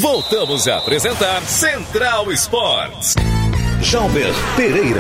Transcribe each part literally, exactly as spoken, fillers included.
Voltamos a apresentar Central Esportes. Jalber Pereira.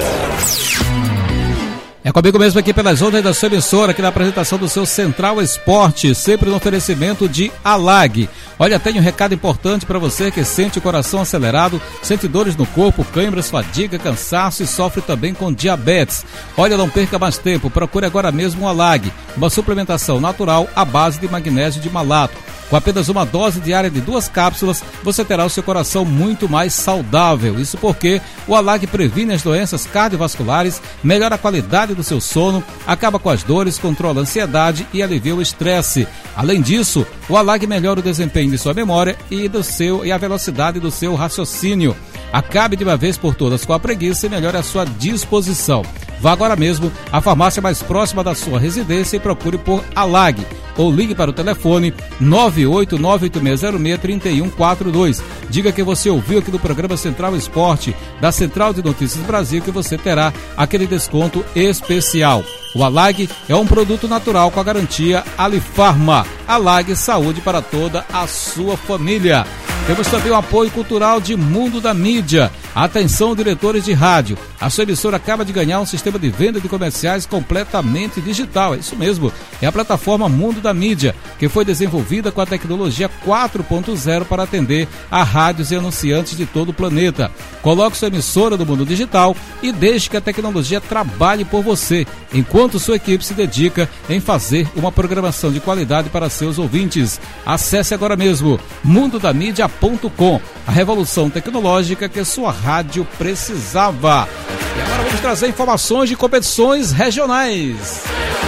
É comigo mesmo aqui pelas ondas da sua emissora, aqui na apresentação do seu Central Esporte, sempre no oferecimento de Alag. Olha, tem um recado importante para você que sente o coração acelerado, sente dores no corpo, câimbras, fadiga, cansaço e sofre também com diabetes. Olha, não perca mais tempo, procure agora mesmo o Alag, uma suplementação natural à base de magnésio de malato. Com apenas uma dose diária de duas cápsulas, você terá o seu coração muito mais saudável. Isso porque o Alag previne as doenças cardiovasculares, melhora a qualidade do seu sono, acaba com as dores, controla a ansiedade e alivia o estresse. Além disso, o Alag melhora o desempenho de sua memória e, do seu, e a velocidade do seu raciocínio. Acabe de uma vez por todas com a preguiça e melhore a sua disposição. Vá agora mesmo à farmácia mais próxima da sua residência e procure por Alag. Ou ligue para o telefone nove oito nove oito seis zero seis três um quatro dois. Diga que você ouviu aqui do programa Central Esporte, da Central de Notícias Brasil, que você terá aquele desconto especial. O Alag é um produto natural com a garantia Alifarma. Alag, saúde para toda a sua família. Temos também o apoio cultural de Mundo da Mídia. Atenção, diretores de rádio. A sua emissora acaba de ganhar um sistema de venda de comerciais completamente digital. É isso mesmo. É a plataforma Mundo da Mídia, que foi desenvolvida com a tecnologia quatro ponto zero para atender a rádios e anunciantes de todo o planeta. Coloque sua emissora do mundo digital e deixe que a tecnologia trabalhe por você, enquanto sua equipe se dedica em fazer uma programação de qualidade para seus ouvintes. Acesse agora mesmo mundo da mídia ponto com, a revolução tecnológica que sua rádio precisava. E agora vamos trazer informações de competições regionais.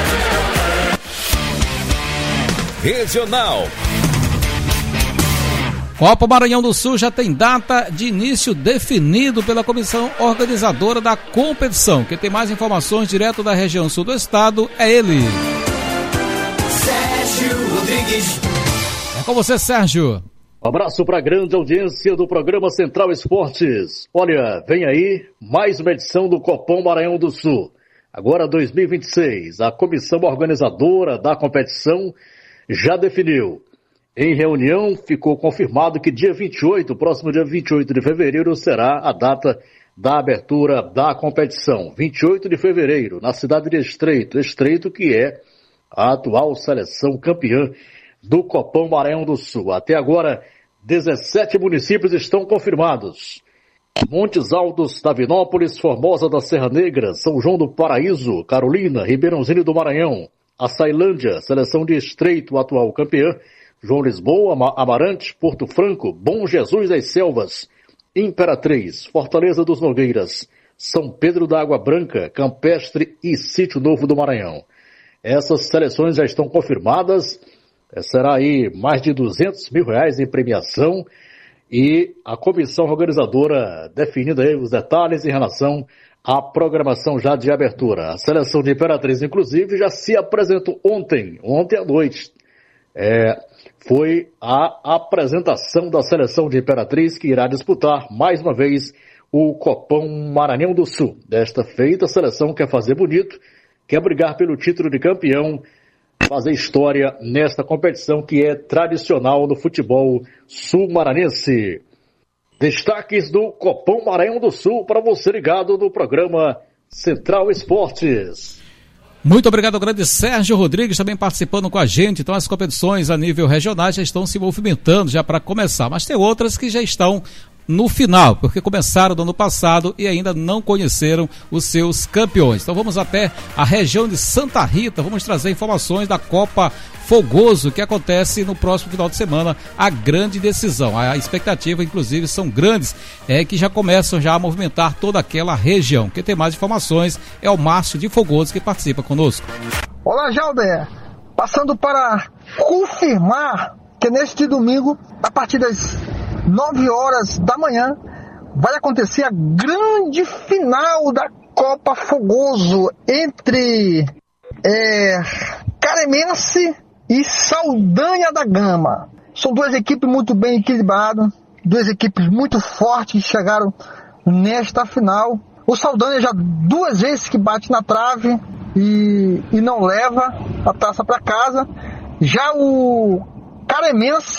Regional. Copa Maranhão do Sul já tem data de início definido pela comissão organizadora da competição. Quem tem mais informações direto da região sul do estado é ele. Sérgio Rodrigues. É com você, Sérgio. Um abraço para a grande audiência do programa Central Esportes. Olha, vem aí mais uma edição do Copom Maranhão do Sul. Agora dois mil e vinte e seis, a comissão organizadora da competição já definiu. Em reunião ficou confirmado que dia vinte e oito, próximo dia vinte e oito de fevereiro, será a data da abertura da competição. vinte e oito de fevereiro, na cidade de Estreito. Estreito que é a atual seleção campeã do Copom Maranhão do Sul. Até agora, dezessete municípios estão confirmados. Montes Altos, Tavinópolis, Formosa da Serra Negra, São João do Paraíso, Carolina, Ribeirãozinho do Maranhão, Açailândia, seleção de Estreito, atual campeã, João Lisboa, Amarante, Porto Franco, Bom Jesus das Selvas, Imperatriz, Fortaleza dos Nogueiras, São Pedro da Água Branca, Campestre e Sítio Novo do Maranhão. Essas seleções já estão confirmadas. Será aí mais de duzentos mil reais em premiação e a comissão organizadora definindo aí os detalhes em relação à programação já de abertura. A seleção de Imperatriz, inclusive, já se apresentou ontem, ontem à noite. É, foi a apresentação da seleção de Imperatriz que irá disputar mais uma vez o Copom Maranhão do Sul. Desta feita, a seleção quer fazer bonito, quer brigar pelo título de campeão, fazer história nesta competição que é tradicional no futebol sul-maranhense. Destaques do Copom Maranhão do Sul para você ligado no programa Central Esportes. Muito obrigado ao grande Sérgio Rodrigues também participando com a gente. Então as competições a nível regional já estão se movimentando já para começar, mas tem outras que já estão no final, porque começaram no ano passado e ainda não conheceram os seus campeões. Então vamos até a região de Santa Rita, vamos trazer informações da Copa Fogoso, que acontece no próximo final de semana, a grande decisão. A expectativa, inclusive, são grandes, é que já começam já a movimentar toda aquela região. Quem tem mais informações é o Márcio de Fogoso, que participa conosco. Olá, Jalber, passando para confirmar que neste domingo, a partir das nove horas da manhã, vai acontecer a grande final da Copa Fogoso entre é, Caremense e Saldanha da Gama. São duas equipes muito bem equilibradas, duas equipes muito fortes que chegaram nesta final. O Saldanha já duas vezes que bate na trave e, e não leva a taça para casa. Já o Caremense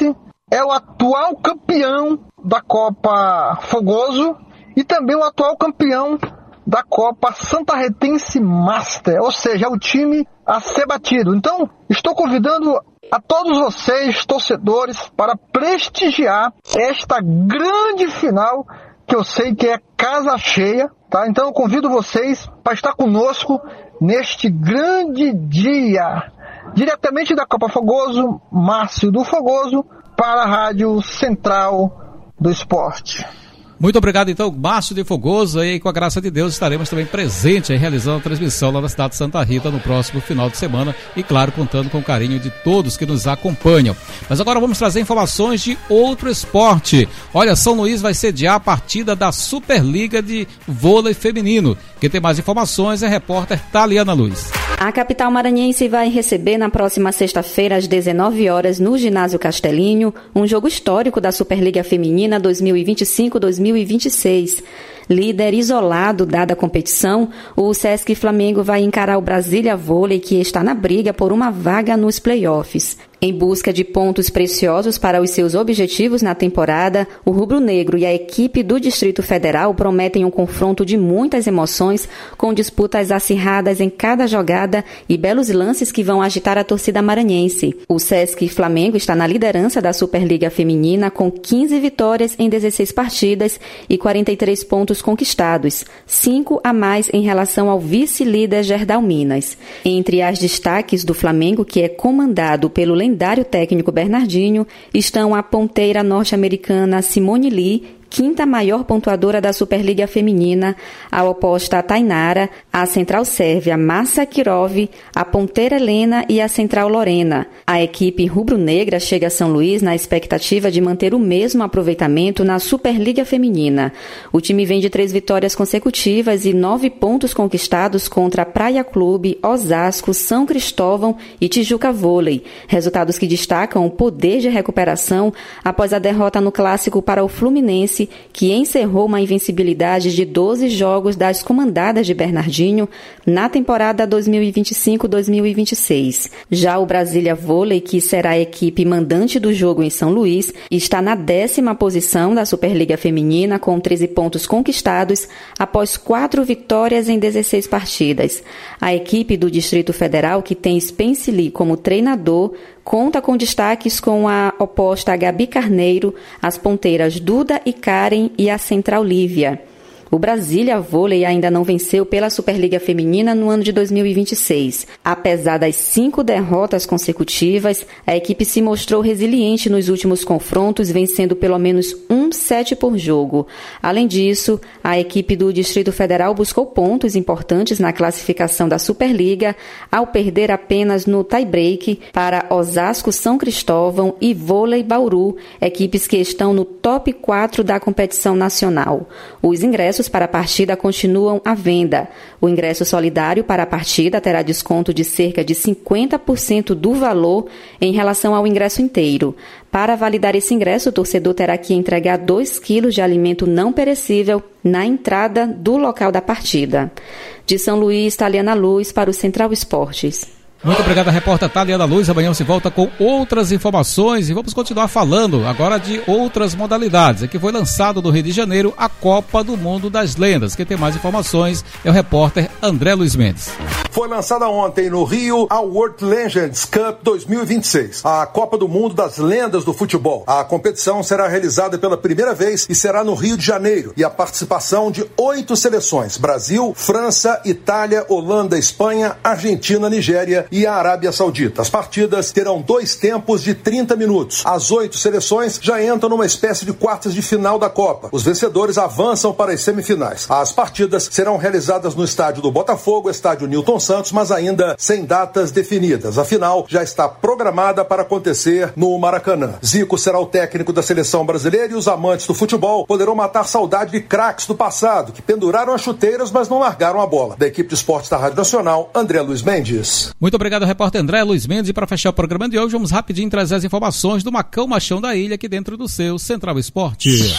é o atual campeão da Copa Fogoso e também o atual campeão da Copa Santarretense Master, ou seja, é o time a ser batido. Então, estou convidando a todos vocês, torcedores, para prestigiar esta grande final, que eu sei que é casa cheia, tá? Então eu convido vocês para estar conosco neste grande dia, diretamente da Copa Fogoso, Márcio do Fogoso, para a Rádio Central do Esporte. Muito obrigado, então, Márcio de Fogoso, e com a graça de Deus estaremos também presentes aí, realizando a transmissão lá na cidade de Santa Rita no próximo final de semana e, claro, contando com o carinho de todos que nos acompanham. Mas agora vamos trazer informações de outro esporte. Olha, São Luís vai sediar a partida da Superliga de Vôlei Feminino. Quem tem mais informações é a repórter Taliana Luz. A capital maranhense vai receber na próxima sexta-feira, às dezenove horas, no Ginásio Castelinho, um jogo histórico da Superliga Feminina dois mil e vinte e cinco dois mil e vinte e seis. Líder isolado dada a competição, o Sesc Flamengo vai encarar o Brasília Vôlei, que está na briga por uma vaga nos playoffs. Em busca de pontos preciosos para os seus objetivos na temporada, o rubro-negro e a equipe do Distrito Federal prometem um confronto de muitas emoções, com disputas acirradas em cada jogada e belos lances que vão agitar a torcida maranhense. O Sesc Flamengo está na liderança da Superliga Feminina com quinze vitórias em dezesseis partidas e quarenta e três pontos conquistados, cinco a mais em relação ao vice-líder Gerdau Minas. Entre as destaques do Flamengo, que é comandado pelo lendário técnico Bernardinho, estão a ponteira norte-americana Simone Lee, quinta maior pontuadora da Superliga Feminina, a oposta Tainara, a central sérvia Massa Kirov, a ponteira Helena e a central Lorena. A equipe rubro-negra chega a São Luís na expectativa de manter o mesmo aproveitamento na Superliga Feminina. O time vem de três vitórias consecutivas e nove pontos conquistados contra Praia Clube, Osasco, São Cristóvão e Tijuca Vôlei. Resultados que destacam o poder de recuperação após a derrota no clássico para o Fluminense, que encerrou uma invencibilidade de doze jogos das comandadas de Bernardinho na temporada dois mil e vinte e cinco dois mil e vinte e seis. Já o Brasília Vôlei, que será a equipe mandante do jogo em São Luís, está na décima posição da Superliga Feminina com treze pontos conquistados após quatro vitórias em dezesseis partidas. A equipe do Distrito Federal, que tem Spence Lee como treinador, conta com destaques com a oposta Gabi Carneiro, as ponteiras Duda e Karen e a central Lívia. O Brasília Vôlei ainda não venceu pela Superliga Feminina no ano de dois mil e vinte e seis. Apesar das cinco derrotas consecutivas, a equipe se mostrou resiliente nos últimos confrontos, vencendo pelo menos um sete por jogo. Além disso, a equipe do Distrito Federal buscou pontos importantes na classificação da Superliga, ao perder apenas no tie-break para Osasco São Cristóvão e Vôlei Bauru, equipes que estão no top quatro da competição nacional. Os ingressos para a partida continuam à venda. O ingresso solidário para a partida terá desconto de cerca de cinquenta por cento do valor em relação ao ingresso inteiro. Para validar esse ingresso, o torcedor terá que entregar dois quilos de alimento não perecível na entrada do local da partida. De São Luís, Taliana Luz para o Central Esportes. Muito obrigado, a repórter Taliana Luz. Amanhã se volta com outras informações e vamos continuar falando agora de outras modalidades. Aqui foi lançado no Rio de Janeiro a Copa do Mundo das Lendas. Quem tem mais informações é o repórter André Luiz Mendes. Foi lançada ontem no Rio a World Legends Cup dois mil e vinte e seis, a Copa do Mundo das Lendas do Futebol. A competição será realizada pela primeira vez e será no Rio de Janeiro. E a participação de oito seleções: Brasil, França, Itália, Holanda, Espanha, Argentina, Nigéria e a Arábia Saudita. As partidas terão dois tempos de trinta minutos. As oito seleções já entram numa espécie de quartas de final da Copa. Os vencedores avançam para as semifinais. As partidas serão realizadas no estádio do Botafogo, estádio Newton Santos, mas ainda sem datas definidas. A final já está programada para acontecer no Maracanã. Zico será o técnico da seleção brasileira e os amantes do futebol poderão matar saudade de craques do passado, que penduraram as chuteiras, mas não largaram a bola. Da equipe de esportes da Rádio Nacional, André Luiz Mendes. Muito obrigado, repórter André Luiz Mendes. E para fechar o programa de hoje, vamos rapidinho trazer as informações do Macão Machão da Ilha aqui dentro do seu Central Esporte.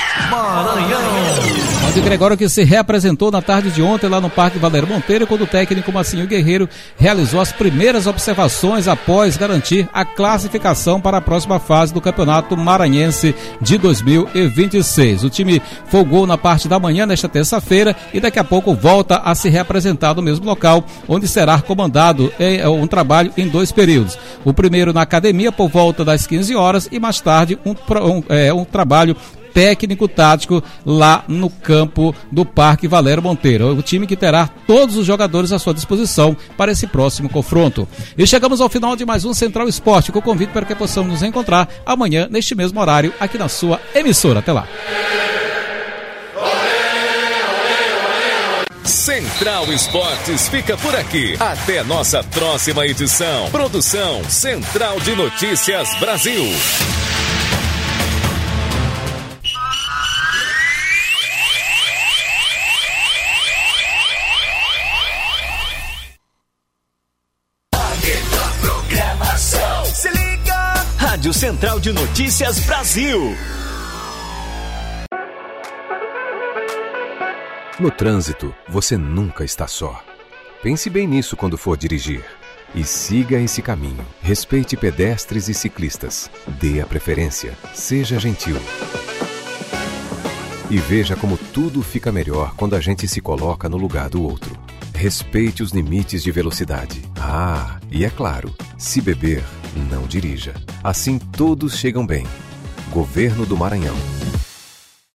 Maranhão. O Gregório que se reapresentou na tarde de ontem lá no Parque Valério Monteiro, quando o técnico Massinho Guerreiro realizou as primeiras observações após garantir a classificação para a próxima fase do Campeonato Maranhense de dois mil e vinte e seis. O time folgou na parte da manhã nesta terça-feira e daqui a pouco volta a se reapresentar no mesmo local, onde será comandado em, um trabalho em dois períodos. O primeiro na academia por volta das quinze horas e mais tarde um, um, é, um trabalho técnico-tático lá no campo do Parque Valério Monteiro. O time que terá todos os jogadores à sua disposição para esse próximo confronto. E chegamos ao final de mais um Central Esporte, com o convite para que possamos nos encontrar amanhã, neste mesmo horário, aqui na sua emissora. Até lá. Central Esportes fica por aqui. Até nossa próxima edição. Produção Central de Notícias Brasil. Rádio Central de Notícias Brasil. No trânsito, você nunca está só. Pense bem nisso quando for dirigir. E siga esse caminho. Respeite pedestres e ciclistas. Dê a preferência. Seja gentil. E veja como tudo fica melhor quando a gente se coloca no lugar do outro. Respeite os limites de velocidade. Ah, e é claro, se beber, não dirija. Assim todos chegam bem. Governo do Maranhão.